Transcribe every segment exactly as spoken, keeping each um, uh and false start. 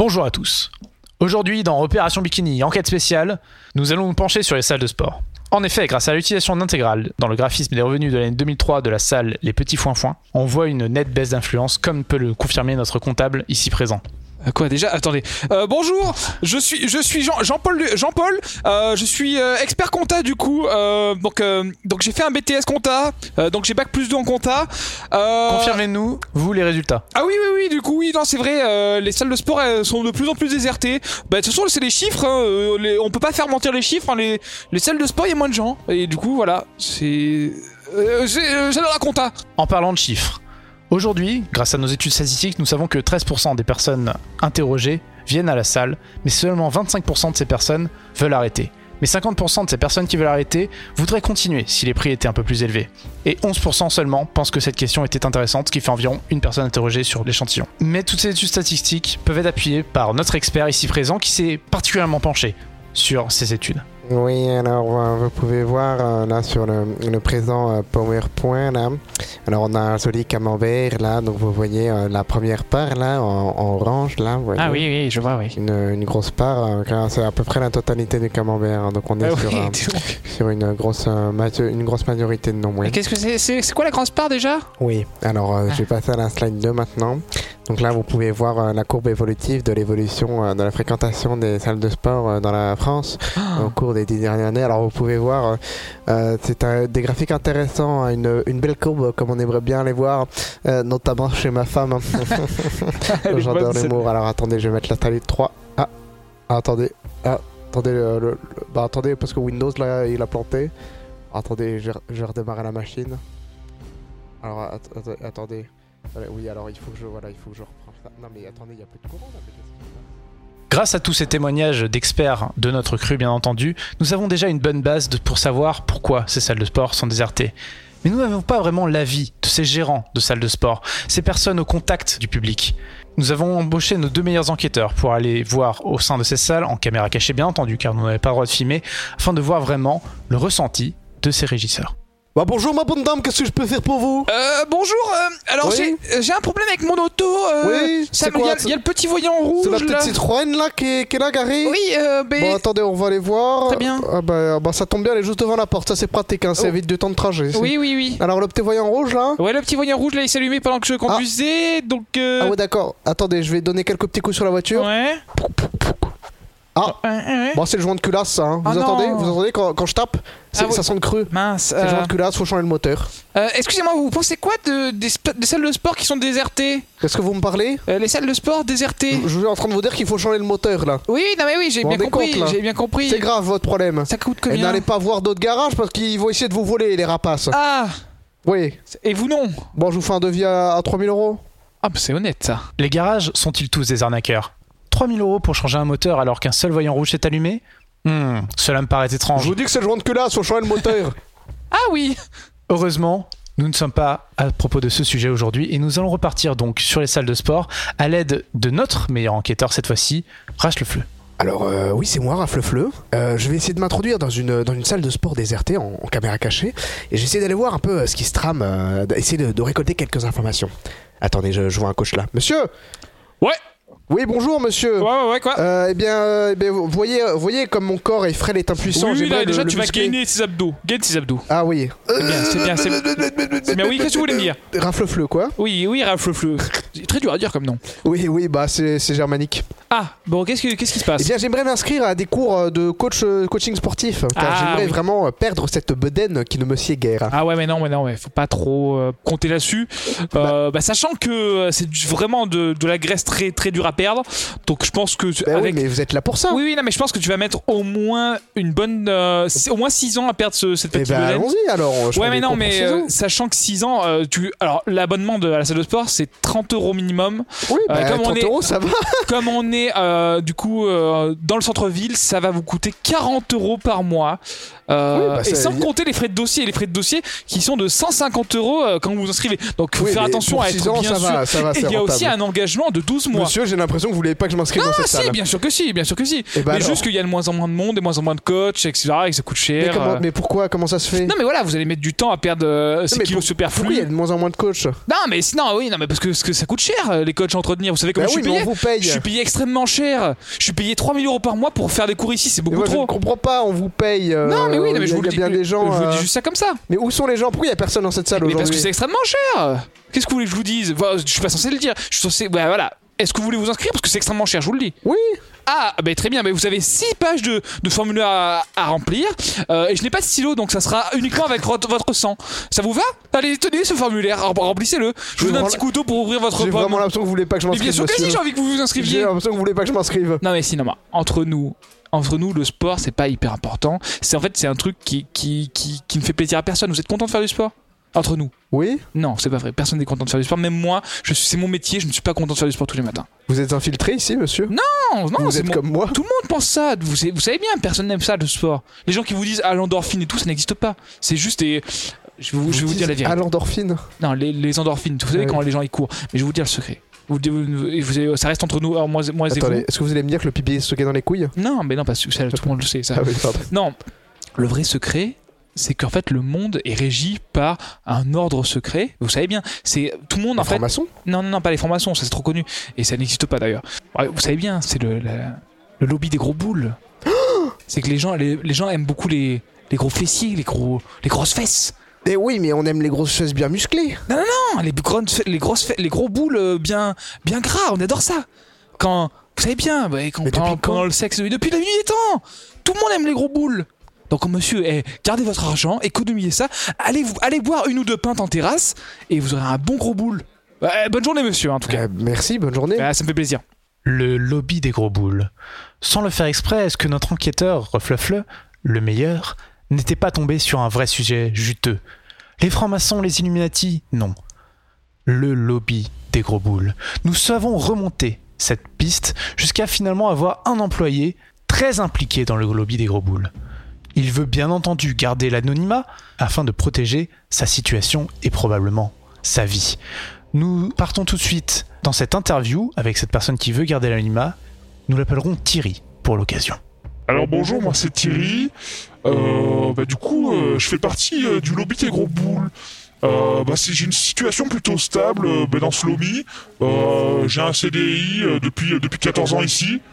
Bonjour à tous. Aujourd'hui, dans Opération Bikini, enquête spéciale, nous allons nous pencher sur les salles de sport. En effet, grâce à l'utilisation d'intégrales dans le graphisme des revenus de l'année deux mille trois de la salle Les Petits Foin Foin, on voit une nette baisse d'influence, comme peut le confirmer notre comptable ici présent. Quoi déjà? Attendez. Euh, bonjour, je suis je suis Jean, Jean-Paul Jean-Paul. Euh, je suis euh, expert compta du coup. Euh, donc euh, donc j'ai fait un B T S compta. Euh, donc j'ai bac plus deux en compta. Euh... Confirmez-nous vous les résultats. Ah oui oui oui. Du coup oui non c'est vrai. Euh, les salles de sport elles sont de plus en plus désertées. Bah de toute façon c'est les chiffres. Hein, euh, les, on peut pas faire mentir les chiffres. Hein, les les salles de sport il y a moins de gens. Et du coup voilà c'est euh, j'adore la compta. En parlant de chiffres. Aujourd'hui, grâce à nos études statistiques, nous savons que treize pour cent des personnes interrogées viennent à la salle, mais seulement vingt-cinq pour cent de ces personnes veulent arrêter. Mais cinquante pour cent de ces personnes qui veulent arrêter voudraient continuer si les prix étaient un peu plus élevés. Et onze pour cent seulement pensent que cette question était intéressante, ce qui fait environ une personne interrogée sur l'échantillon. Mais toutes ces études statistiques peuvent être appuyées par notre expert ici présent qui s'est particulièrement penché sur ces études. Oui, alors euh, vous pouvez voir euh, là sur le, le présent euh, PowerPoint là. Alors on a un joli camembert là, donc vous voyez euh, la première part là en, en orange là. Vous voyez, ah oui oui je vois oui. Une, une grosse part, euh, c'est à peu près la totalité du camembert. Hein, donc on est ah sur, oui, euh, sur une grosse euh, majo- une grosse majorité de noms. Oui. Et qu'est-ce que c'est, c'est c'est quoi la grosse part déjà? Oui. Alors euh, ah. je vais passer à la slide deux maintenant. Donc là vous pouvez voir euh, la courbe évolutive de l'évolution euh, de la fréquentation des salles de sport euh, dans la France oh. au cours des dix dernières années. Alors vous pouvez voir, euh, c'est un, des graphiques intéressants, une, une belle courbe comme on aimerait bien les voir, euh, notamment chez ma femme. J'adore l'humour. Alors attendez, je vais mettre la slide trois. Ah, ah attendez, ah, attendez, le, le, le, bah attendez parce que Windows là il a planté. Attendez, je, je redémarre la machine. Alors att- att- attendez. Oui, alors il faut que je, voilà, il faut que je reprenne ça. Non mais attendez, il y a plus de courant là. Mais qu'est-ce qui se passe ? Grâce à tous ces témoignages d'experts de notre cru bien entendu, nous avons déjà une bonne base de, pour savoir pourquoi ces salles de sport sont désertées. Mais nous n'avons pas vraiment l'avis de ces gérants de salles de sport, ces personnes au contact du public. Nous avons embauché nos deux meilleurs enquêteurs pour aller voir au sein de ces salles, en caméra cachée bien entendu, car nous n'avons pas le droit de filmer, afin de voir vraiment le ressenti de ces régisseurs. Bah bonjour ma bonne dame, qu'est-ce que je peux faire pour vous? Euh, bonjour, euh, alors oui. j'ai, j'ai un problème avec mon auto. Euh, oui, ça, c'est quoi? Il y, y a le petit voyant rouge. C'est la petite là. Citroën là qui est, qui est là garée? Oui, euh, ben... Bon attendez, on va aller voir. Très bien. Ah bah, bah ça tombe bien, elle est juste devant la porte, ça c'est pratique, hein, ça oh. évite du temps de trajet. Oui, oui, oui. Alors le petit voyant rouge là? Ouais, le petit voyant rouge là il s'est allumé pendant que je conduisais, ah. donc... Euh... Ah ouais d'accord, attendez, je vais donner quelques petits coups sur la voiture. Ouais. Ah, ouais, ouais. Bon c'est le joint de culasse ça, hein. Vous oh, entendez non. Vous entendez quand, quand je tape c'est, ah, ça sent le cru. Mince. C'est euh... le joint de culasse, faut changer le moteur. Euh, excusez-moi, vous pensez quoi de, des, des salles de sport qui sont désertées? Qu'est-ce que vous me parlez? euh, Les salles de sport désertées. Je, je suis en train de vous dire qu'il faut changer le moteur là. Oui, non mais oui, j'ai bien compris, compte, j'ai bien compris. C'est grave votre problème. Ça coûte combien? Et n'allez pas voir d'autres garages parce qu'ils vont essayer de vous voler les rapaces. Ah. Oui. Et vous non? Bon, je vous fais un devis à, à trois mille euros. Ah bah c'est honnête ça. Les garages sont-ils tous des arnaqueurs? trois mille euros pour changer un moteur alors qu'un seul voyant rouge s'est allumé? Hmm, cela me paraît étrange. Je vous dis que c'est le joint de culasse, faut changer le moteur. Ah oui. Heureusement, nous ne sommes pas à propos de ce sujet aujourd'hui et nous allons repartir donc sur les salles de sport à l'aide de notre meilleur enquêteur cette fois-ci, Rachlefleu. Alors euh, oui, c'est moi, Rachlefleu. Euh, je vais essayer de m'introduire dans une, dans une salle de sport désertée en, en caméra cachée et j'essaie d'aller voir un peu euh, ce qui se trame, euh, essayer de, de récolter quelques informations. Attendez, je, je vois un coach là. Monsieur. Ouais. Oui, bonjour monsieur. Ouais, ouais, ouais, quoi. Euh, eh bien, euh, eh bien vous voyez, vous voyez comme mon corps est frêle, est impuissant. Oui, oui, là, le, déjà, le tu muscler. vas gainer ses abdos. Gaine ses abdos. Ah oui. C'est bien, c'est bien, c'est bien. C'est bien, oui, qu'est-ce que vous voulez me dire? Rachlefleu, quoi. Oui, oui, Rachlefleu. C'est très dur à dire comme nom. Oui, oui, bah c'est, c'est germanique. Ah, bon, qu'est-ce, que, qu'est-ce qui se passe? Eh bien, j'aimerais m'inscrire à des cours de coach, coaching sportif, car ah, j'aimerais oui. vraiment perdre cette bedaine qui ne me sied guère. Ah ouais, mais non, mais non, mais faut pas trop euh, compter là-dessus. Euh, bah, bah, sachant que c'est vraiment de, de la graisse très, très dure à perdre. Donc je pense que... Bah avec... oui, mais vous êtes là pour ça. Oui, oui, non, mais je pense que tu vas mettre au moins une bonne... Euh, au moins six ans à perdre ce, cette petite Eh ben, bedaine. allons-y alors. Je Ouais, fais mais des non, cours pour mais six euh, ans. sachant que six ans, euh, tu... alors l'abonnement de, à la salle de sport, c'est trente euros minimum. Oui, bah, Euh, comme on trente est- euros, ça va. Comme on est euh, du coup euh, dans le centre-ville, ça va vous coûter quarante euros par mois. Euh, Oui, bah, et ça- sans compter les frais de dossier, et les frais de dossier qui sont de cent cinquante euros euh, quand vous vous inscrivez. Donc faut Oui, faire mais attention pour à six être ans, bien ça sûr. va, ça va, Et c'est il y a aussi rentable. un engagement de douze mois. Monsieur, j'ai l'impression que vous voulez pas que je m'inscrive dans Ah cette si, salle. bien sûr que si, bien sûr que si. Et bah mais alors. juste qu'il y a de moins en moins de monde, de moins en moins de coachs, et cetera. Et que ça coûte Mais, cher. comment- euh. mais pourquoi Comment ça se fait? Non mais voilà, vous allez mettre du temps à perdre euh, ces mais kilos pour- superflus. Pourquoi il y a de moins en moins de coachs? Non mais non, oui, non mais parce que, parce que ça coûte cher les coachs à entretenir. Vous savez comment Bah je oui, suis mais payé on vous paye. Je suis payé extrêmement cher. Je suis payé trois mille euros par mois pour faire des cours ici, c'est Mais beaucoup moi, je trop. ne comprends pas, on vous paye. euh, Non mais oui, non, mais il y je a- vous il y le a dis. bien des gens. Je vous euh, dis juste ça comme ça. Mais où sont les gens? Pourquoi il y a personne dans cette salle Mais parce que aujourd'hui? c'est extrêmement cher. Qu'est-ce que vous voulez que je vous dise? Enfin, je suis pas censé le dire. Je suis censé. Bah voilà. Est-ce que vous voulez vous inscrire parce que c'est extrêmement cher, je vous le dis. Oui. Ah, bah très bien, bah vous avez six pages de, de formulaire à, à remplir euh, et je n'ai pas de stylo donc ça sera uniquement avec votre, votre sang. Ça vous va? Allez, tenez ce formulaire, rem- remplissez-le. Je vous donne un petit couteau pour ouvrir votre J'ai pomme. vraiment l'impression que vous voulez pas que je Mais bien m'inscrive. sûr que si, monsieur. j'ai envie que vous vous J'ai inscriviez. l'impression que vous voulez pas que je m'inscrive. Non mais si, non, mais entre nous, entre nous, le sport c'est pas hyper important. C'est en fait c'est un truc qui, qui, qui, qui ne fait plaisir à personne. Vous êtes content de faire du sport? Entre nous? Oui. Non, c'est pas vrai. Personne n'est content de faire du sport. Même moi, je suis, c'est mon métier. Je ne suis pas content de faire du sport tous les matins. Vous êtes infiltré ici, monsieur? Non, non, Vous c'est êtes mon- comme moi? Tout le monde pense ça. Vous savez, vous savez bien, personne n'aime ça le sport. Les gens qui vous disent ah l'endorphine et tout, ça n'existe pas. C'est juste des. Je vais vous, je vais vous dire la À vérité. l'endorphine. Non, les, les endorphines. Vous savez Ouais. quand les gens ils courent. Mais je vais vous dire le secret. Vous, vous- vous- ça reste entre nous. Alors, moi, moi et Attendez, vous. est-ce que vous allez me dire que le pipi est stocké dans les couilles? Non, mais non, parce que ça, tout le monde le sait. Ça. Ah oui, pardon. Non, le vrai secret, c'est qu'en fait le monde est régi par un ordre secret. Vous savez bien, c'est tout le monde en Un fait. franc-maçon? Non, non, non, pas les formations, ça c'est trop connu et ça n'existe pas d'ailleurs. Ouais, vous savez bien, c'est le, la- le lobby des gros boules. C'est que les gens, les, les gens aiment beaucoup les, les gros fessiers, les gros, les grosses fesses. Eh oui, mais on aime les grosses fesses bien musclées. Non, les grandes, fe- les grosses, fe- les gros boules euh, bien, bien gras. On adore ça. Quand, vous savez bien, ouais, quand, Mais depuis pendant, quand pendant le sexe, depuis la nuit des temps, tout le monde aime les gros boules. Donc monsieur, eh, gardez votre argent, économisez ça, allez vous, allez boire une ou deux pintes en terrasse et vous aurez un bon gros boule. Ouais, bonne journée monsieur, en tout cas. Euh, merci, bonne journée. Ah, ça me fait plaisir. Le lobby des gros boules. Sans le faire exprès, est-ce que notre enquêteur, Reflefle, le meilleur, n'était pas tombé sur un vrai sujet juteux? Les francs-maçons, les Illuminati? Non. Le lobby des gros boules. Nous savons remonter cette piste jusqu'à finalement avoir un employé très impliqué dans le lobby des gros boules. Il veut bien entendu garder l'anonymat afin de protéger sa situation et probablement sa vie. Nous partons tout de suite dans cette interview avec cette personne qui veut garder l'anonymat. Nous l'appellerons Thierry pour l'occasion. Alors bonjour, moi c'est Thierry. Euh, bah, du coup, euh, je fais partie euh, du lobby des gros boules. Euh, bah, c'est- j'ai une situation plutôt stable euh, bah, dans ce lobby. Euh, j'ai un C D I euh, depuis, euh, depuis quatorze ans ici.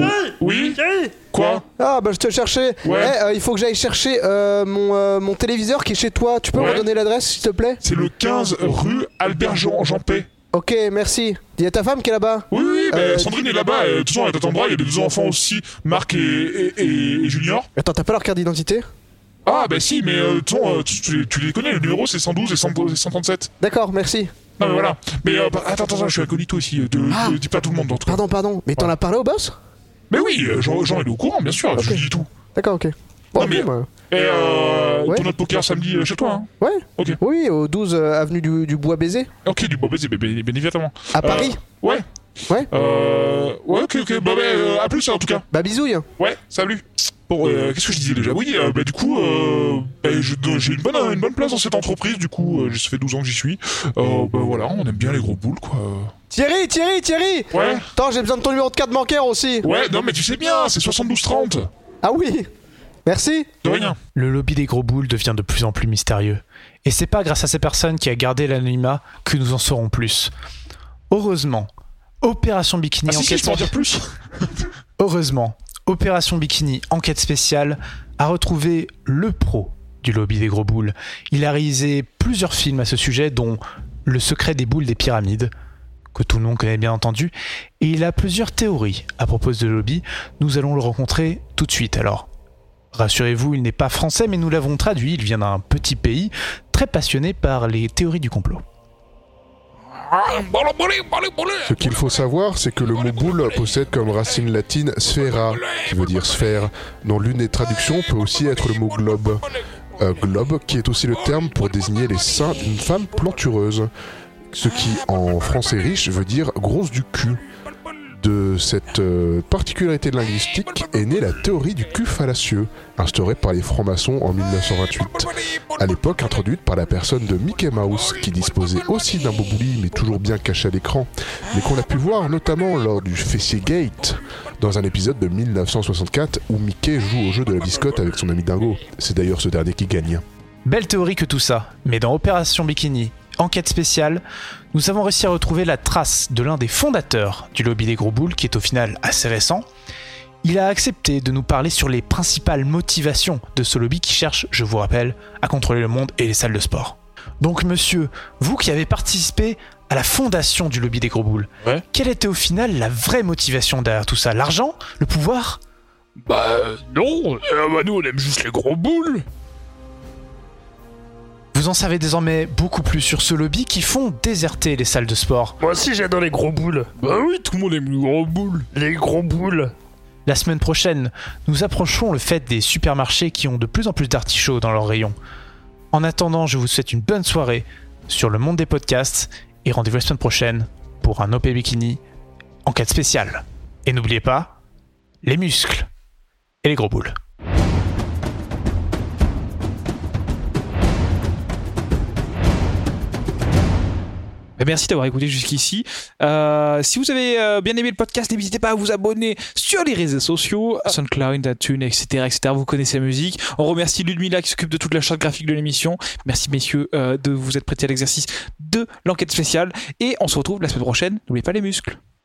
Oui. Quoi? Ah bah je te cherchais. Ouais. Eh, euh, il faut que j'aille chercher euh, mon, euh, mon téléviseur qui est chez toi. Tu peux Ouais. me donner l'adresse s'il te plaît? C'est le quinze rue Albert Jean Jeanpay. Ok, merci. Il y a ta femme qui est là-bas? Oui, oui, bah, Euh, Sandrine est là-bas. euh, De toute façon, elle t'attendra. Il y a des deux enfants aussi, Marc et, et, et- et Junior. Attends, t'as pas leur carte d'identité? Ah bah si, mais euh, de toute façon, euh, tu, tu- tu les connais. Le numéro c'est cent douze et cent trente-sept. D'accord, merci. Non mais voilà. Mais euh, bah, attends, attends, attends, je suis incognito ici. De, Ah. de- dis pas à tout le monde en tout cas. Pardon, pardon. Mais t'en Ouais. as parlé au boss? Mais oui, euh, Jean, Jean il est au courant, bien sûr. Je Ok. lui dis tout. D'accord, ok. Bon, Non, ok, mais- bah, Et euh, Ouais. ton autre poker samedi euh, chez toi, hein? Ouais. Ok. Oui, au douze euh, avenue du, du Bois Baiser, Ok, du bon baiser, bien, bien, bien évidemment. à Euh, Paris. Ouais. Ouais. Euh, ouais, ok, ok. Bah, bah, euh, à plus en tout cas. Bah bisouille. Ouais, salut. Bon, euh, qu'est-ce que je disais déjà? Oui, euh, bah du coup, euh, bah, je- j'ai une bonne, une bonne place dans cette entreprise. Du coup, euh, ça fait douze ans que j'y suis. Euh, bah voilà, on aime bien les gros boules, quoi. Thierry, Thierry, Thierry. Ouais. Attends, j'ai besoin de ton numéro de carte bancaire aussi. Ouais, non mais tu sais bien, c'est soixante-douze trente. Ah oui. Merci. De rien. Le lobby des gros boules devient de plus en plus mystérieux. Et c'est pas grâce à ces personnes qui a gardé l'anonymat que nous en saurons plus. Heureusement, Opération Bikini Ah si, si, enquête je peux en dire plus. Heureusement, Opération Bikini enquête spéciale a retrouvé le pro du lobby des gros boules. Il a réalisé plusieurs films à ce sujet, dont Le secret des boules des pyramides, que tout le monde connaît bien entendu, et il a plusieurs théories à propos de lobby. Nous allons le rencontrer tout de suite. Alors, rassurez-vous, il n'est pas français, mais nous l'avons traduit. Il vient d'un petit pays très passionné par les théories du complot. Ce qu'il faut savoir, c'est que le mot boule possède comme racine latine sphera, qui veut dire sphère, dont l'une des traductions peut aussi être le mot globe. Euh, globe, qui est aussi le terme pour désigner les seins d'une femme plantureuse, ce qui, en français riche, veut dire grosse du cul. De cette euh, particularité linguistique est née la théorie du cul fallacieux, instaurée par les francs-maçons en mille neuf cent vingt-huit. À l'époque introduite par la personne de Mickey Mouse, qui disposait aussi d'un bobouli mais toujours bien caché à l'écran, mais qu'on a pu voir notamment lors du Fessier Gate, dans un épisode de mille neuf cent soixante-quatre où Mickey joue au jeu de la biscotte avec son ami Dingo. C'est d'ailleurs ce dernier qui gagne. Belle théorie que tout ça, mais dans Opération Bikini, enquête spéciale, nous avons réussi à retrouver la trace de l'un des fondateurs du lobby des gros boules, qui est au final assez récent. Il a accepté de nous parler sur les principales motivations de ce lobby qui cherche, je vous rappelle, à contrôler le monde et les salles de sport. Donc monsieur, vous qui avez participé à la fondation du lobby des gros boules, ouais. Quelle était au final la vraie motivation derrière tout ça? L'argent? Le pouvoir? Bah euh, non, euh, bah, nous on aime juste les gros boules. Vous en savez désormais beaucoup plus sur ce lobby qui font déserter les salles de sport. Moi aussi j'adore les gros boules. Bah oui, tout le monde aime les gros boules. Les gros boules. La semaine prochaine, nous approcherons le fait des supermarchés qui ont de plus en plus d'artichauts dans leurs rayons. En attendant, je vous souhaite une bonne soirée sur le monde des podcasts et rendez-vous la semaine prochaine pour un O P Bikini enquête spéciale. Et n'oubliez pas, les muscles et les gros boules. Merci d'avoir écouté jusqu'ici. Euh, si vous avez euh, bien aimé le podcast, n'hésitez pas à vous abonner sur les réseaux sociaux, SoundCloud, iTunes, et cetera, et cetera. Vous connaissez la musique. On remercie Ludmilla qui s'occupe de toute la charte graphique de l'émission. Merci messieurs euh, de vous être prêtés à l'exercice de l'enquête spéciale. Et on se retrouve la semaine prochaine. N'oubliez pas les muscles.